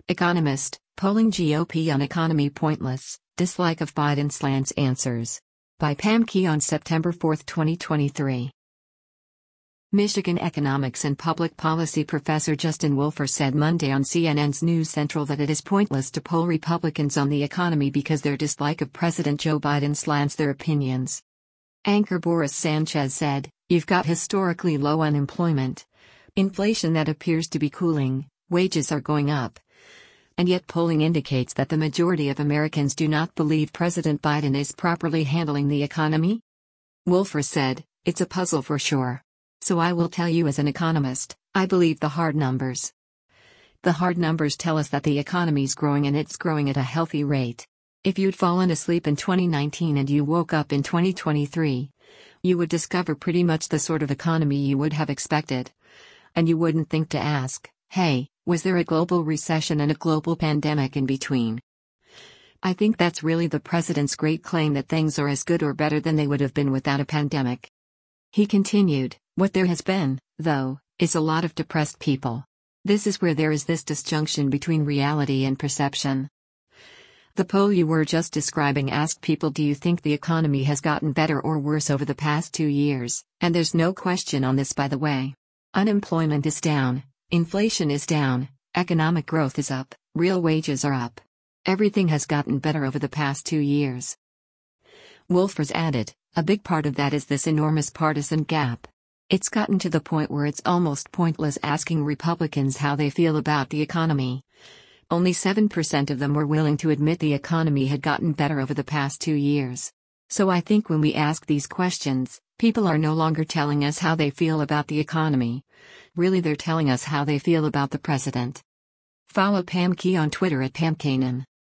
Economist, polling GOP on economy pointless, dislike of Biden slants answers. By Pam Key on September 4, 2023. Michigan economics and public policy professor Justin Wolfer said Monday on CNN's News Central that it is pointless to poll Republicans on the economy because their dislike of President Joe Biden slants their opinions. Anchor Boris Sanchez said, "You've got historically low unemployment, inflation that appears to be cooling, wages are going up. And yet polling indicates that the majority of Americans do not believe President Biden is properly handling the economy?" Wolfer said, "It's a puzzle for sure. So I will tell you as an economist, I believe the hard numbers. The hard numbers tell us that the economy's growing and it's growing at a healthy rate. If you'd fallen asleep in 2019 and you woke up in 2023, you would discover pretty much the sort of economy you would have expected. And you wouldn't think to ask, hey, was there a global recession and a global pandemic in between?" I think that's really the president's great claim that things are as good or better than they would have been without a pandemic. He continued, "What there has been, though, is a lot of depressed people. This is where there is this disjunction between reality and perception." The poll you were just describing asked people, do you think the economy has gotten better or worse over the past 2 years? And there's no question on this, by the way. Unemployment is down. Inflation is down, economic growth is up, real wages are up. Everything has gotten better over the past 2 years. Wolfers added, a big part of that is this enormous partisan gap. It's gotten to the point where it's almost pointless asking Republicans how they feel about the economy. Only 7% of them were willing to admit the economy had gotten better over the past 2 years. So I think when we ask these questions, people are no longer telling us how they feel about the economy. Really, they're telling us how they feel about the president. Follow Pam Key on Twitter at PamKanan.